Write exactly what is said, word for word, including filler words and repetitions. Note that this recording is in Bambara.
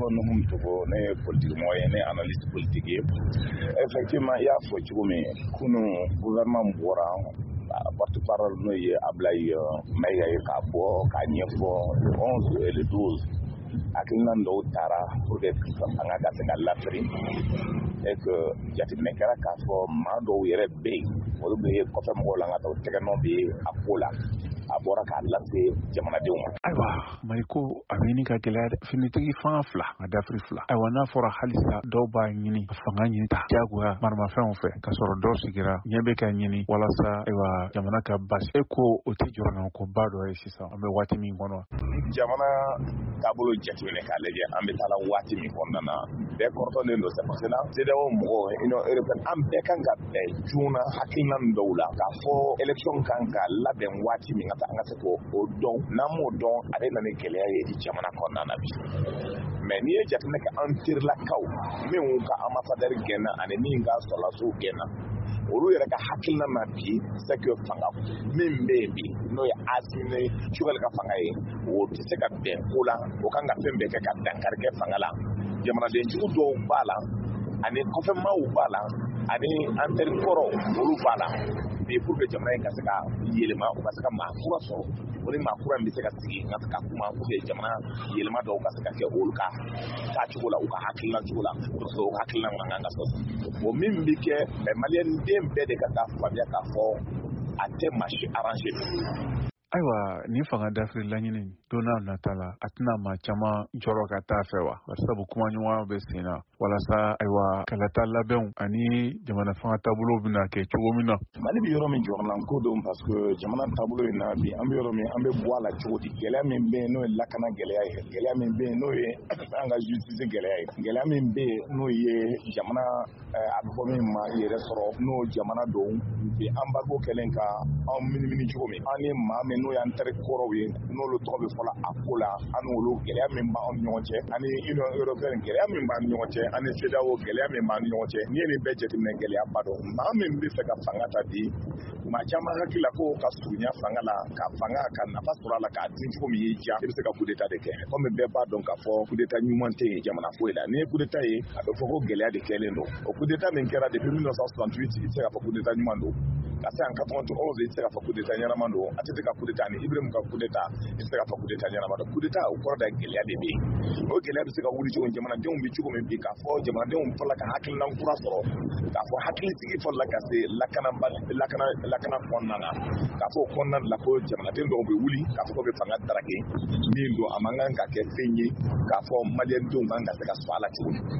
Nuhum Togo, ne politique moyen, ne analyste politique. Effectivement, il y a Fouchoumi, Kounou, gouvernement Bora, porte-parole, nous y Ablaï, Maïgaï Kabo, Kanyefo, le onze et le douze. Akilando Tara, pour que Angaka l'Afrique, et que Yatimé Karakafo, Mado, Yere Bay, ou le Kofam Rolanga, Teganombi, Apola. Abora ka lase jamanadenw ma. Ayiwa Maliko a bɛ ɲini ka gɛlɛya dɛ. Finitigi fanga fila a dafiri fila. Ayiwa n'a fɔra halisa dɔw b'a ɲini ka fanga ɲini ta diyagoya maramafɛnw fɛ ka sɔrɔ dɔw sigira ɲɛ bɛ ka ɲini walasa ayiwa jamana ka basi. E ko o tɛ jɔrɔna ko ba dɔ ye sisan an bɛ waati min kɔnɔ. Jamana taabolo jateminɛ k'a lajɛ an bɛ taa la waati min kɔnɔna na bɛɛ kɔrɔtɔlen don c'est parce que C E D E A O mɔgɔw Union européenne an bɛɛ kan ka bɛn joona hakilina dɔw la k'a fɔ élection kan ka labɛn waati min an ka se k'o dɔn n'an m'o dɔn a bɛ na ni gɛlɛya ye jamana kɔnɔna na bi mais n'i ye jateminɛ kɛ an terilakaw minnu ka ambassadeur gɛnna ani min ka sɔrɔlasiw gɛnna olu yɛrɛ ka hakilina na bi c'est que fanga min bɛ yen bi n'o ye Asimi Sukali ka fanga ye o tɛ se ka bɛn ko la o kan ka fɛn bɛɛ kɛ ka dankari kɛ fanga la jamanadenjugu dɔw b'a la ani kɔfɛmaaw b'a la ani an teri kɔrɔw olu b'a la mais pour que jamana in ka se ka yɛlɛma o ka se ka maa kura sɔrɔ o ni maa kura min bɛ se ka sigi ka se ka kuma pour que jamana yɛlɛma dɔw ka se ka kɛ olu ka taacogo la u ka hakilina cogo la parce que o hakilina man kan ka sɔrɔ o min bɛ kɛ mais maliyɛn den bɛɛ de ka taa faamuya k'a fɔ a tɛ maa si arranger. Ayiwa ni fanga dafiri laɲini don n'a nata la a tɛna maa caman jɔrɔ ka taa fɛ wa sabu kuma ɲɔgɔn bɛ sen na walasa ayiwa kalata labɛnw ani jamana fanga taabolo bɛna kɛ cogo min na. Mali bɛ yɔrɔ min jɔrɔna ko don parce que jamana taabolo in na bi an bɛ yɔrɔ min an bɛ bɔ a la cogo di gɛlɛya min bɛ yen n'o ye lakana gɛlɛya ye gɛlɛya min bɛ yen n'o ye an ka justice gɛlɛya ye gɛlɛya min bɛ yen n'o ye jamana a bɛ fɔ min ma yɛrɛ sɔrɔ n'o jamana don bi an bago kɛlen ka an minimini cogo min an ni maa min n'o y'an teri kɔrɔw ye n'olu tɔgɔ bɛ fɔla a ko la an n'olu gɛlɛya min b'an ni ɲɔgɔn cɛ ani Union européenne gɛlɛya min b'an ni ɲɔgɔn cɛ ani C E D E A O gɛlɛya min b'an ni ɲɔgɔn cɛ n'i ye nin bɛɛ jateminɛ gɛlɛya ba dɔn maa min bɛ fɛ ka fanga ta bi maa caman hakili la ko ka surunya fanga la ka fanga ka nafa sɔrɔ a la k'a dun cogo min y'i diya i bɛ se ka coup d'état de kɛ komi bɛɛ b'a dɔn k'a fɔ coup d'état ɲuman tɛ yen jamana foyi la n'i ye coup d'état ye a bɛ fɔ ko gɛlɛya de kɛlen don o coup d'état min kɛra depuis mille neuf cent soixante-huit i bɛ se ka fɔ coup d'état ɲuman don ka se en quatre-vingt-onze i bɛ se ka fɔ coup d'état ɲɛnama don a tɛ se ka coup d'état ni Ibrahim ka coup d'état i bɛ se ka fɔ coup d'état ɲɛnama don coup d'état o kɔrɔ da gɛlɛya de bɛ yen o gɛlɛya bɛ se ka wuli cogo jamanadenw bɛ cogo min bi k'a fɔ jamanadenw fɔlɔ ka hakilina kura sɔrɔ k'a fɔ hakilisigi fɔlɔ ka se lakana lakana lakana kɔnɔna na k'a fɔ kɔnɔna la ko jamanaden dɔw bɛ wuli k'a fɔ ko bɛ fanga darake min don a man kan ka kɛ fɛn ye k'a fɔ maliyɛndenw kan ka se ka sɔrɔ a la cogo min